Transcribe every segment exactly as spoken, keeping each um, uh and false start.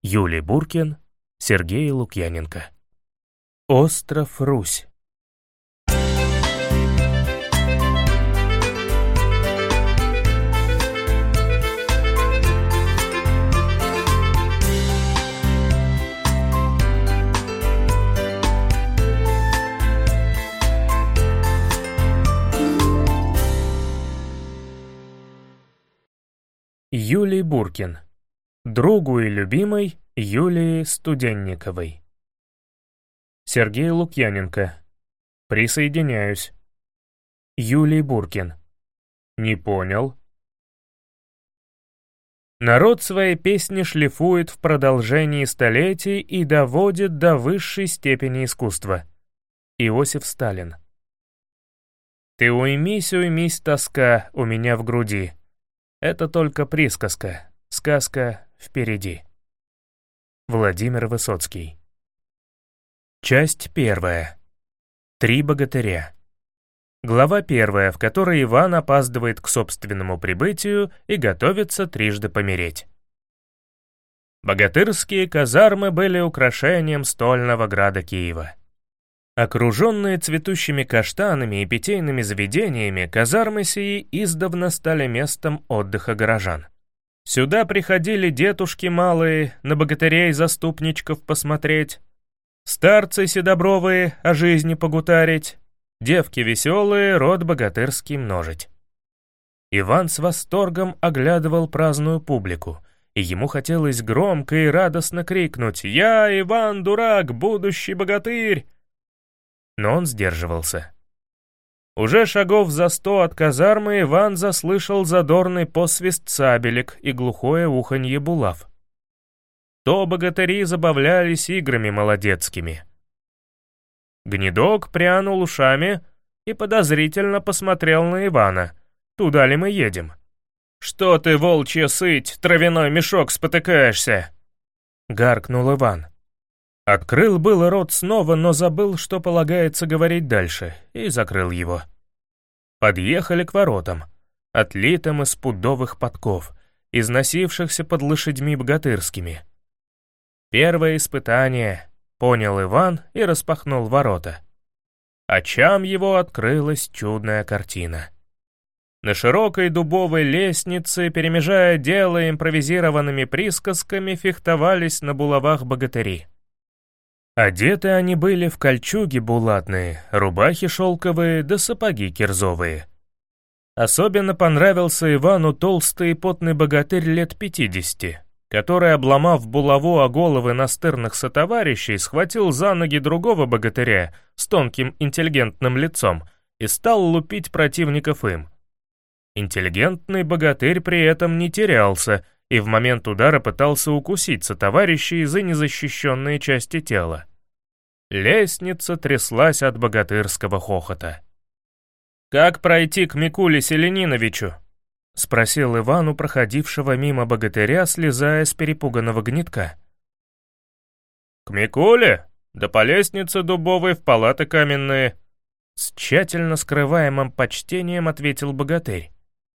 Юлий Буркин, Сергей Лукьяненко. Остров Русь. Юлий Буркин. Другу и любимой Юлии Студенниковой. Сергей Лукьяненко. Присоединяюсь. Юлий Буркин. Не понял. Народ свои песни шлифует в продолжении столетий и доводит до высшей степени искусства. Иосиф Сталин. Ты уймись, уймись, тоска у меня в груди. Это только присказка, сказка впереди. Владимир Высоцкий. Часть первая. Три богатыря. Глава первая, в которой Иван опаздывает к собственному прибытию и готовится трижды помереть. Богатырские казармы были украшением стольного града Киева. Окруженные цветущими каштанами и питейными заведениями, казармы сии издавна стали местом отдыха горожан. Сюда приходили детушки малые, на богатырей-заступничков посмотреть, старцы седобровые о жизни погутарить, девки веселые род богатырский множить. Иван с восторгом оглядывал праздную публику, и ему хотелось громко и радостно крикнуть «Я, Иван, дурак, будущий богатырь!» Но он сдерживался. Уже шагов за сто от казармы Иван заслышал задорный посвист сабелек и глухое уханье булав. То богатыри забавлялись играми молодецкими. Гнедок прянул ушами и подозрительно посмотрел на Ивана. «Туда ли мы едем?» «Что ты, волчья сыть, травяной мешок спотыкаешься?» — гаркнул Иван. Открыл было рот снова, но забыл, что полагается говорить дальше, и закрыл его. Подъехали к воротам, отлитым из пудовых подков, износившихся под лошадьми богатырскими. Первое испытание, понял Иван и распахнул ворота. Очам его открылась чудная картина. На широкой дубовой лестнице, перемежая дело импровизированными присказками, фехтовались на булавах богатыри. Одеты они были в кольчуги булатные, рубахи шелковые да сапоги кирзовые. Особенно понравился Ивану толстый и потный богатырь лет пятидесяти, который, обломав булаву о головы настырных сотоварищей, схватил за ноги другого богатыря с тонким интеллигентным лицом и стал лупить противников им. Интеллигентный богатырь при этом не терялся и в момент удара пытался укусить сотоварищей за незащищенные части тела. Лестница тряслась от богатырского хохота. «Как пройти к Микуле Селениновичу?» — спросил Иван у проходившего мимо богатыря, слезая с перепуганного гнедка. «К Микуле? Да по лестнице дубовой в палаты каменные», — с тщательно скрываемым почтением ответил богатырь.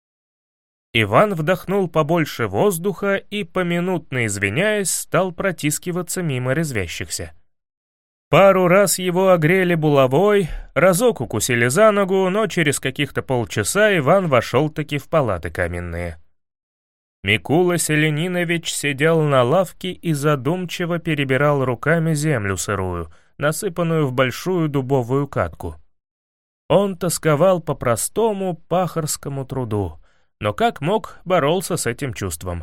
Иван вдохнул побольше воздуха и, поминутно извиняясь, стал протискиваться мимо резвящихся. Пару раз его огрели булавой, разок укусили за ногу, но через каких-то полчаса Иван вошел-таки в палаты каменные. Микула Селенинович сидел на лавке и задумчиво перебирал руками землю сырую, насыпанную в большую дубовую катку. Он тосковал по простому пахарскому труду, но как мог, боролся с этим чувством.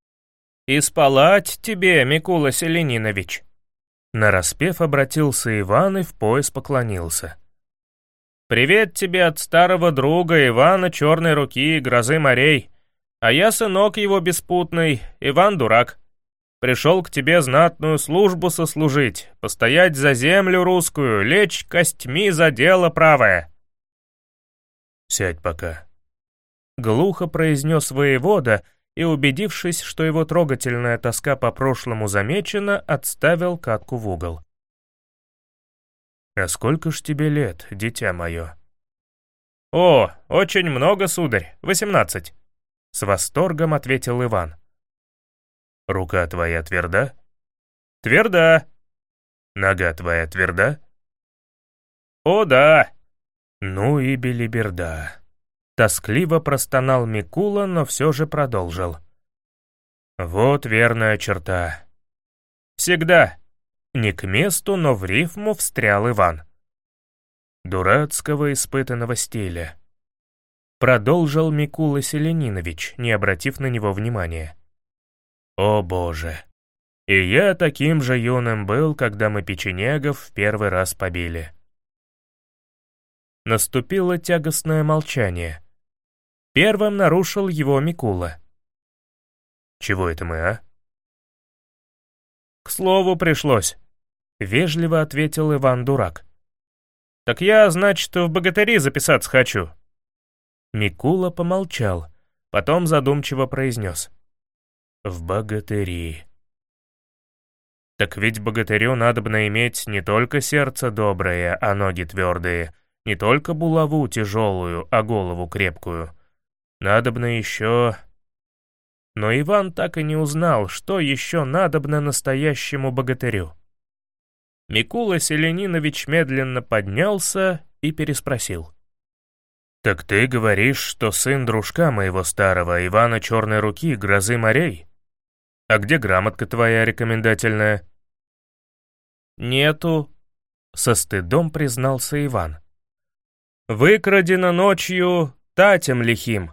«Испалать тебе, Микула Селенинович!» Нараспев обратился Иван и в пояс поклонился. «Привет тебе от старого друга Ивана Черной Руки и Грозы морей, а я сынок его беспутный, Иван Дурак. Пришел к тебе знатную службу сослужить, постоять за землю русскую, лечь костьми за дело правое». «Сядь пока», — глухо произнес воевода, и, убедившись, что его трогательная тоска по прошлому замечена, отставил катку в угол. «А сколько ж тебе лет, дитя мое?» «О, очень много, сударь, восемнадцать», — с восторгом ответил Иван. «Рука твоя тверда, Тверда. Нога твоя тверда? О, да. Ну и белиберда. Тоскливо простонал Микула, но все же продолжил. Вот верная черта. Всегда. Не к месту, но в рифму встрял Иван. Дурацкого испытанного стиля. Продолжил Микула Селенинович, не обратив на него внимания. О боже! И я таким же юным был, когда мы печенегов в первый раз побили. Наступило тягостное молчание. Первым нарушил его Микула. «Чего это мы, а?» «К слову пришлось», — вежливо ответил Иван-дурак. «Так я, значит, в богатыри записаться хочу». Микула помолчал, потом задумчиво произнес. «В богатыри». «Так ведь богатырю надобно иметь не только сердце доброе, а ноги твердые, не только булаву тяжелую, а голову крепкую. Надобно еще...» Но Иван так и не узнал, что еще надобно настоящему богатырю. Микула Селенинович медленно поднялся и переспросил. «Так ты говоришь, что сын дружка моего старого, Ивана Черной Руки, грозы морей? А где грамотка твоя рекомендательная?» «Нету», — со стыдом признался Иван. «Выкрадено ночью татем лихим».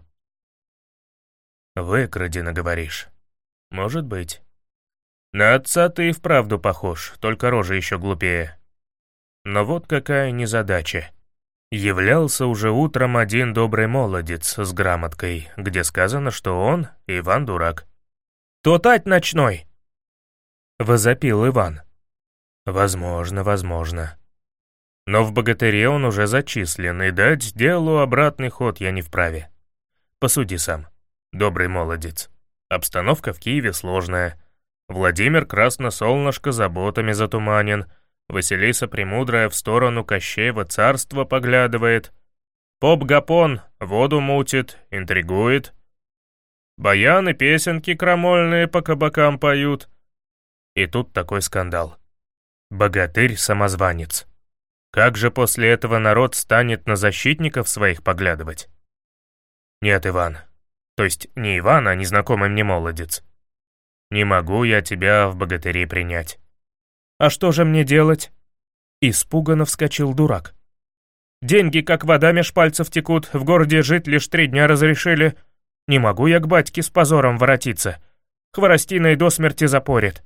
«Выкрадено, говоришь? Может быть. На отца ты и вправду похож, только рожа еще глупее. Но вот какая незадача. Являлся уже утром один добрый молодец с грамоткой, где сказано, что он Иван-дурак». «То тать ночной!» — возопил Иван. «Возможно, возможно. Но в богатыре он уже зачислен, и дать делу обратный ход я не вправе. Посуди сам, добрый молодец. Обстановка в Киеве сложная. Владимир Красносолнышко заботами затуманен, Василиса Премудрая в сторону Кощеева царства поглядывает, поп Гапон воду мутит, интригует, баяны песенки крамольные по кабакам поют. И тут такой скандал. Богатырь-самозванец. Как же после этого народ станет на защитников своих поглядывать? Нет, Иван. То есть не Иван, а незнакомый мне молодец. Не могу я тебя в богатыри принять. А что же мне делать? Испуганно вскочил дурак. Деньги как вода меж пальцев текут, в городе жить лишь три дня разрешили. Не могу я к батьке с позором воротиться. Хворостиной до смерти запорит.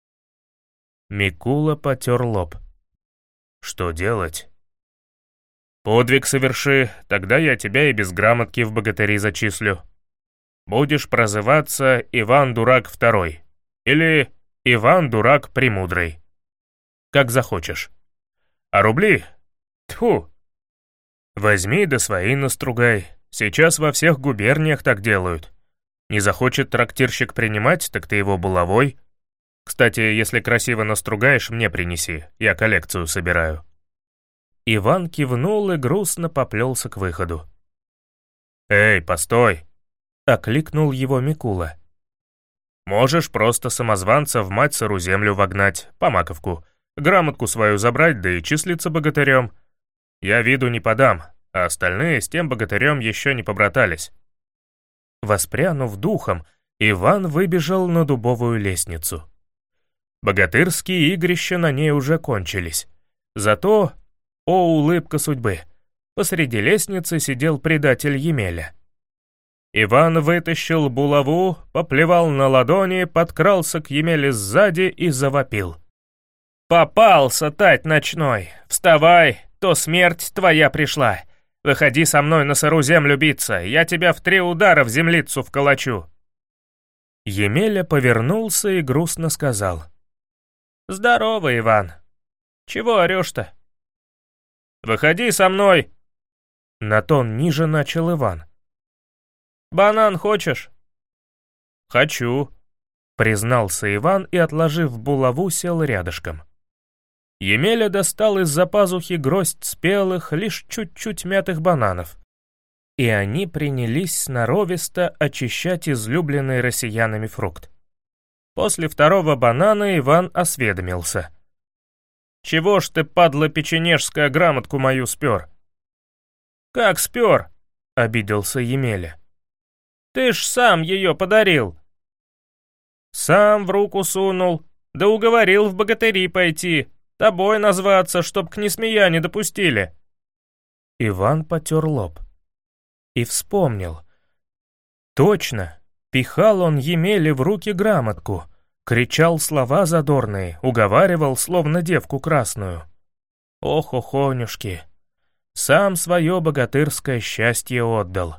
Микула потер лоб. Что делать? Подвиг соверши, тогда я тебя и без грамотки в богатыри зачислю. Будешь прозываться Иван-дурак второй или Иван-дурак премудрый. Как захочешь. А рубли? Тьфу! Возьми да свои настругай. Сейчас во всех губерниях так делают. Не захочет трактирщик принимать, так ты его булавой. Кстати, если красиво настругаешь, мне принеси, я коллекцию собираю». Иван кивнул и грустно поплелся к выходу. «Эй, постой!» — окликнул его Микула. «Можешь просто самозванца в мать сыру землю вогнать, по маковку, грамотку свою забрать, да и числиться богатырем. Я виду не подам, а остальные с тем богатырем еще не побратались». Воспрянув духом, Иван выбежал на дубовую лестницу. Богатырские игрища на ней уже кончились. Зато, о улыбка судьбы, посреди лестницы сидел предатель Емеля. Иван вытащил булаву, поплевал на ладони, подкрался к Емеле сзади и завопил. «Попался, тать ночной! Вставай, то смерть твоя пришла! Выходи со мной на сыру землю биться, я тебя в три удара в землицу вколочу!» Емеля повернулся и грустно сказал. «Здорово, Иван. Чего орешь-то?» «Выходи со мной!» На тон ниже начал Иван. «Банан хочешь?» «Хочу», — признался Иван и, отложив булаву, сел рядышком. Емеля достал из-за пазухи гроздь спелых, лишь чуть-чуть мятых бананов, и они принялись сноровисто очищать излюбленный россиянами фрукт. После второго банана Иван осведомился. «Чего ж ты, падла печенежская, грамотку мою спер?» «Как спер?» — обиделся Емеля. «Ты ж сам ее подарил». «Сам в руку сунул, да уговорил в богатыри пойти, тобой назваться, чтоб к несмея не допустили». Иван потер лоб и вспомнил. Точно, пихал он Емеле в руки грамотку, кричал слова задорные, уговаривал, словно девку красную. Ох, охонюшки, сам свое богатырское счастье отдал.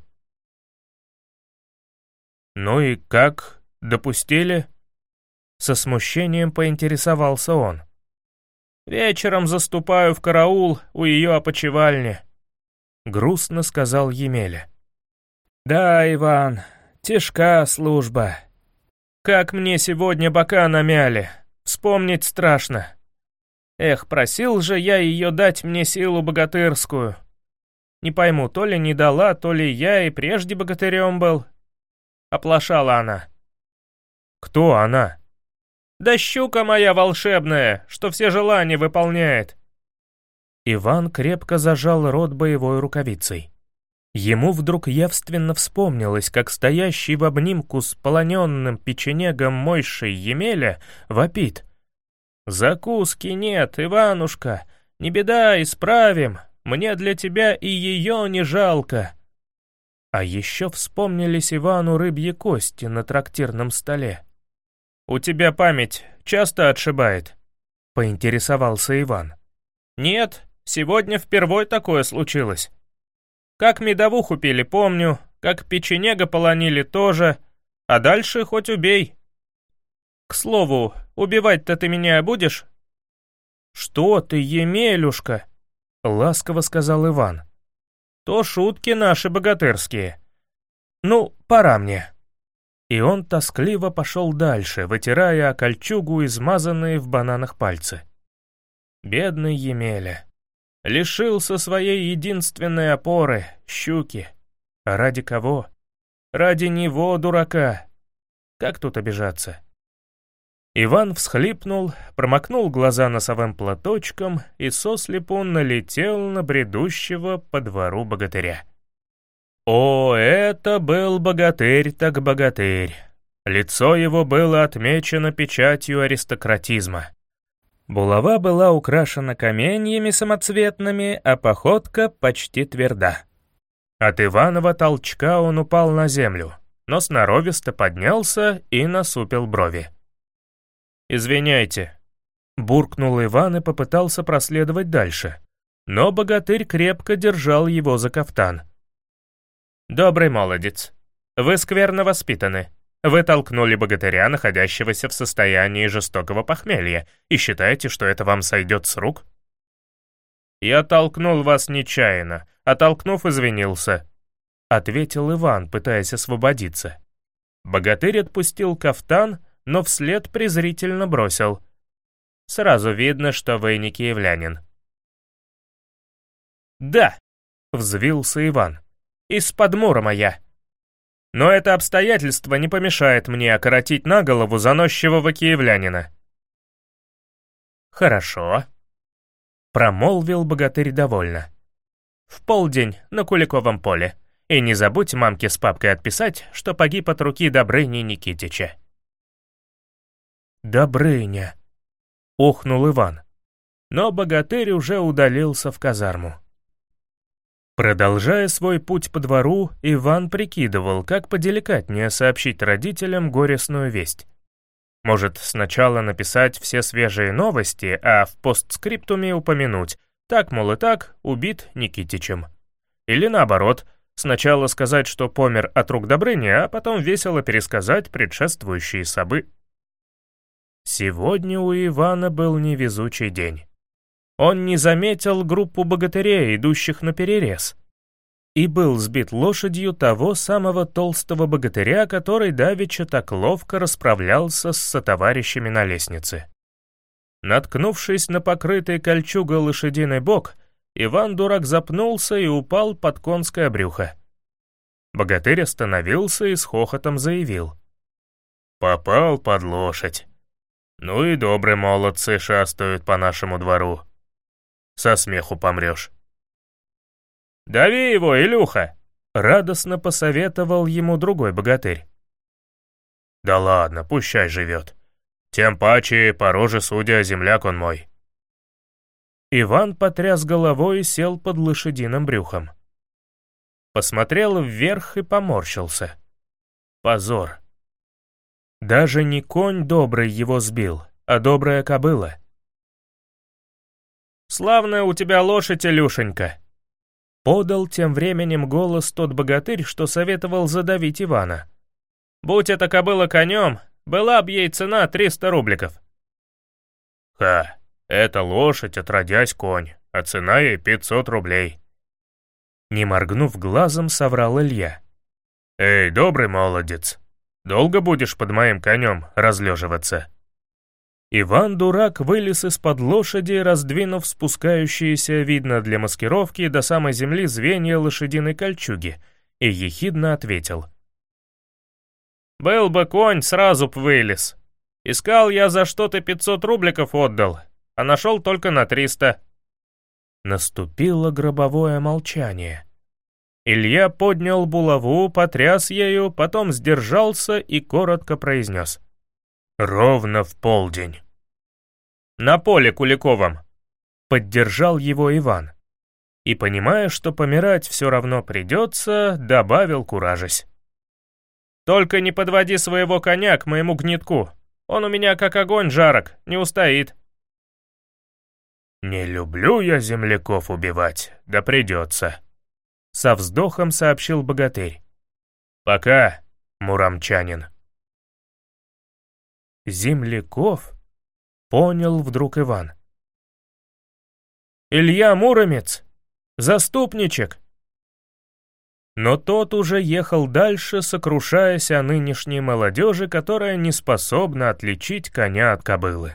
«Ну и как, допустили?» Со смущением поинтересовался он. «Вечером заступаю в караул у ее опочивальни», — грустно сказал Емеля. «Да, Иван, тяжка служба. Как мне сегодня бока намяли, вспомнить страшно. Эх, просил же я ее дать мне силу богатырскую. Не пойму, то ли не дала, то ли я и прежде богатырем был. Оплошала она». «Кто она?» «Да щука моя волшебная, что все желания выполняет». Иван крепко зажал рот боевой рукавицей. Ему вдруг явственно вспомнилось, как стоящий в обнимку с полоненным печенегом Мойшей Емеля вопит. «Закуски нет, Иванушка, не беда, исправим, мне для тебя и ее не жалко». А еще вспомнились Ивану рыбьи кости на трактирном столе. «У тебя память часто отшибает?» — поинтересовался Иван. «Нет, сегодня впервой такое случилось. Как медовуху пили, помню, как печенега полонили тоже, а дальше хоть убей. К слову, убивать-то ты меня будешь?» «Что ты, Емелюшка?» — ласково сказал Иван. «То шутки наши богатырские. Ну, пора мне». И он тоскливо пошел дальше, вытирая о кольчугу измазанные в бананах пальцы. Бедный Емеля. Лишился своей единственной опоры, щуки. А ради кого? Ради него, дурака. Как тут обижаться? Иван всхлипнул, промокнул глаза носовым платочком и сослепу налетел на бредущего по двору богатыря. О, это был богатырь так богатырь. Лицо его было отмечено печатью аристократизма. Булава была украшена каменьями самоцветными, а походка почти тверда. От Иванова толчка он упал на землю, но сноровисто поднялся и насупил брови. «Извиняйте», — буркнул Иван и попытался проследовать дальше, но богатырь крепко держал его за кафтан. «Добрый молодец, вы скверно воспитаны. Вы толкнули богатыря, находящегося в состоянии жестокого похмелья, и считаете, что это вам сойдет с рук?» «Я толкнул вас нечаянно, а толкнув, извинился», — ответил Иван, пытаясь освободиться. Богатырь отпустил кафтан, но вслед презрительно бросил. «Сразу видно, что вы не киевлянин». «Да», — взвился Иван. «Из-под Мурома я. Но это обстоятельство не помешает мне окоротить на голову заносчивого киевлянина». «Хорошо», — промолвил богатырь довольно. «В полдень на Куликовом поле. И не забудь мамке с папкой отписать, что погиб от руки Добрыни Никитича». «Добрыня», — охнул Иван. Но богатырь уже удалился в казарму. Продолжая свой путь по двору, Иван прикидывал, как поделикатнее сообщить родителям горестную весть. Может, сначала написать все свежие новости, а в постскриптуме упомянуть, так, мол, и так, убит Никитичем. Или наоборот, сначала сказать, что помер от рук Добрыни, а потом весело пересказать предшествующие собы. Сегодня у Ивана был невезучий день. Он не заметил группу богатырей, идущих наперерез, и был сбит лошадью того самого толстого богатыря, который давеча так ловко расправлялся с сотоварищами на лестнице. Наткнувшись на покрытый кольчугой лошадиный бок, Иван-дурак запнулся и упал под конское брюхо. Богатырь остановился и с хохотом заявил. Попал под лошадь. Ну и добрые молодцы шастают по нашему двору. Со смеху помрешь. «Дави его, Илюха!» — радостно посоветовал ему другой богатырь. «Да ладно, пущай живет. Тем паче, по роже судя, земляк он мой». Иван потряс головой и сел под лошадиным брюхом. Посмотрел вверх и поморщился. Позор. Даже не конь добрый его сбил, а добрая кобыла. «Славная у тебя лошадь, Илюшенька!» Подал тем временем голос тот богатырь, что советовал задавить Ивана. «Будь эта кобыла конем, была б ей цена триста рубликов». «Ха, эта лошадь, отродясь конь, а цена ей пятьсот рублей». Не моргнув глазом, соврал Илья. «Эй, добрый молодец, долго будешь под моим конем разлеживаться?» Иван-дурак вылез из-под лошади, раздвинув спускающиеся, видно для маскировки, до самой земли звенья лошадиной кольчуги, и ехидно ответил. «Был бы конь, сразу б вылез. Искал я, за что ты пятьсот рубликов отдал, а нашел только на триста». Наступило гробовое молчание. Илья поднял булаву, потряс ею, потом сдержался и коротко произнес. «Ровно в полдень». «На поле Куликовом», — поддержал его Иван. И, понимая, что помирать все равно придется, добавил, куражась. «Только не подводи своего коня к моему гнетку. Он у меня как огонь жарок, не устоит». «Не люблю я земляков убивать, да придется», — со вздохом сообщил богатырь. «Пока, муромчанин». «Земляков?» — понял вдруг Иван. «Илья Муромец! Заступничек!» Но тот уже ехал дальше, сокрушаясь о нынешней молодежи, которая не способна отличить коня от кобылы.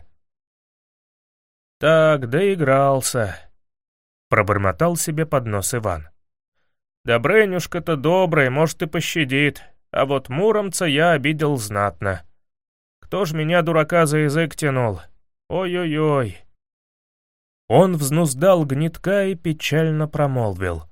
«Так, доигрался», — пробормотал себе под нос Иван. «Добрынюшка-то добрый, может, и пощадит, а вот Муромца я обидел знатно. Кто ж меня, дурака, за язык тянул? Ой-ой-ой». Он взнуздал гнетка и печально промолвил.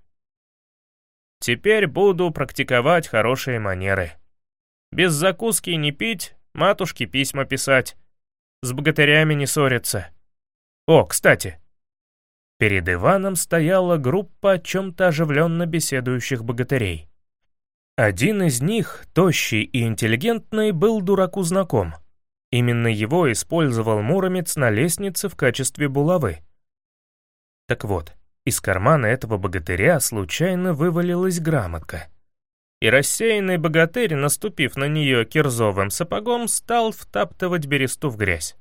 «Теперь буду практиковать хорошие манеры. Без закуски не пить, матушке письма писать, с богатырями не ссориться. О, кстати». Перед Иваном стояла группа о чем-то оживленно беседующих богатырей. Один из них, тощий и интеллигентный, был дураку знаком. Именно его использовал Муромец на лестнице в качестве булавы. Так вот, из кармана этого богатыря случайно вывалилась грамотка. И рассеянный богатырь, наступив на нее кирзовым сапогом, стал втаптывать бересту в грязь.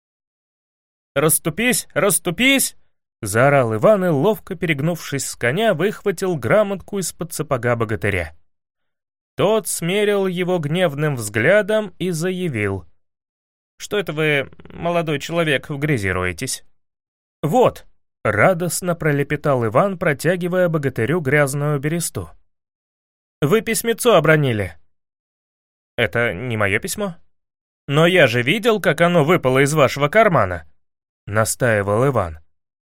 «Расступись, расступись!» — заорал Иван и, ловко перегнувшись с коня, выхватил грамотку из-под сапога богатыря. Тот смерил его гневным взглядом и заявил. «Что это вы, молодой человек, в грязи роетесь?» «Вот!» — радостно пролепетал Иван, протягивая богатырю грязную бересту. «Вы письмецо обронили». «Это не мое письмо?» «Но я же видел, как оно выпало из вашего кармана», — настаивал Иван.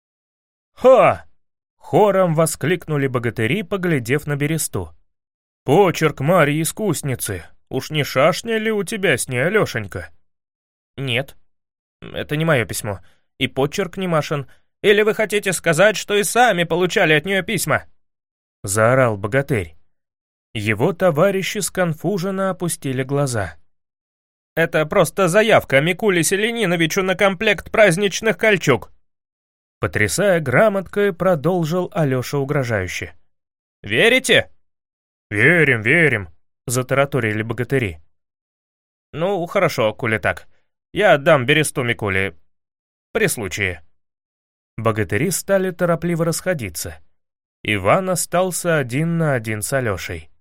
«Ха!» — хором воскликнули богатыри, поглядев на бересту. «Почерк Марьи искусницы, уж не шашня ли у тебя с ней, Алешенька?» «Нет, это не мое письмо, и почерк не Машин. Или вы хотите сказать, что и сами получали от нее письма?» — заорал богатырь. Его товарищи сконфуженно опустили глаза. «Это просто заявка Микуле Селениновичу на комплект праздничных кольчуг!» Потрясая грамоткой, продолжил Алеша угрожающе. «Верите?» «Верим, верим», — затараторили богатыри. «Ну, хорошо, коли так. Я отдам бересту Микуле. При случае». Богатыри стали торопливо расходиться. Иван остался один на один с Алешей.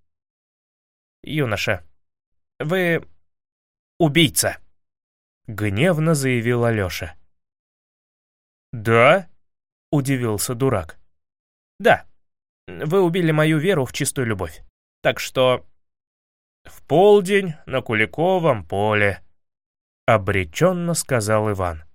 «Юноша, вы убийца», — гневно заявил Алеша. «Да?» — удивился дурак. «Да. Вы убили мою веру в чистую любовь. Так что «В полдень на Куликовом поле», — обреченно сказал Иван.